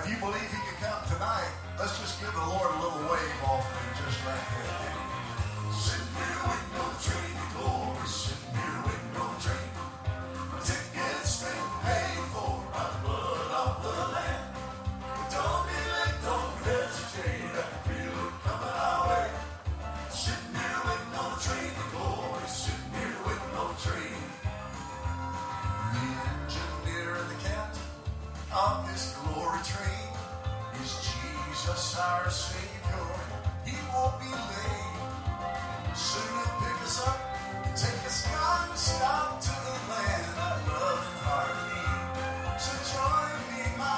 If you believe he can come tonight, let's just give the Lord a little wave offering just right there. Sitting here waiting on the train to glory. Sitting here waiting on the train. Tickets been paid for by the blood of the Lamb. Don't be late, don't hesitate. I can feel it coming our way. Sitting here waiting on the train to glory. Sitting here waiting on the train. The engineer and the captain of this glory train is Jesus our Savior. He won't be late. Soon he'll pick us up and take us non-stop to the land of love and harmony. So join me, my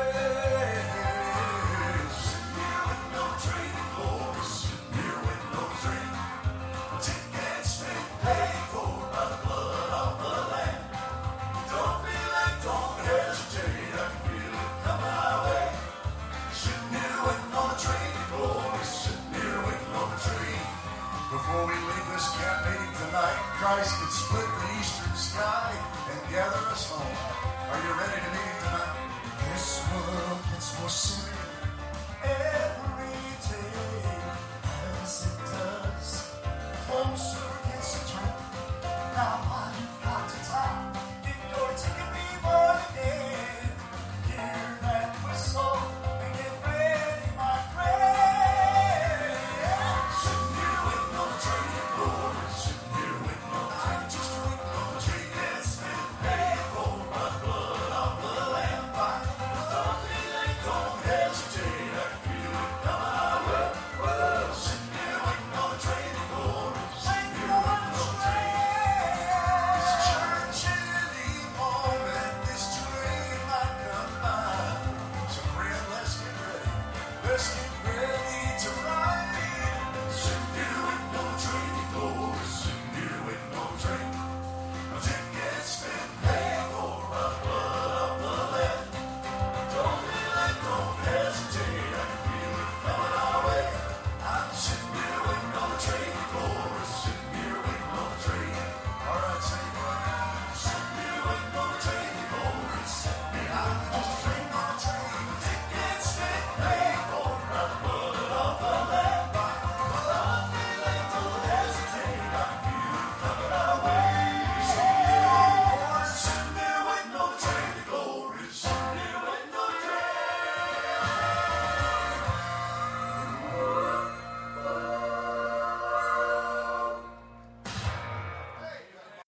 friends. Sitting here waiting on the train to glory. Sitting here waiting on the train. Tickets been paid for by the blood of the Lamb. Don't be late, don't hesitate. I can feel it coming our way. Sitting here waiting on the train to glory. Sitting here waiting on the train. Before we leave this camp meeting tonight, Christ can split the eastern sky and gather us home. Are you ready to meet him tonight? This world gets more silly every day as it does. Closer gets the train. Now I got to talk. Get your ticket, be born again. Hear that whistle and get ready, my friend. Sitting here waiting on the train to glory. Sitting here waiting on the train. Just waiting on the train. It's been paid for by the blood of the Lamb. Don't be late, don't hesitate.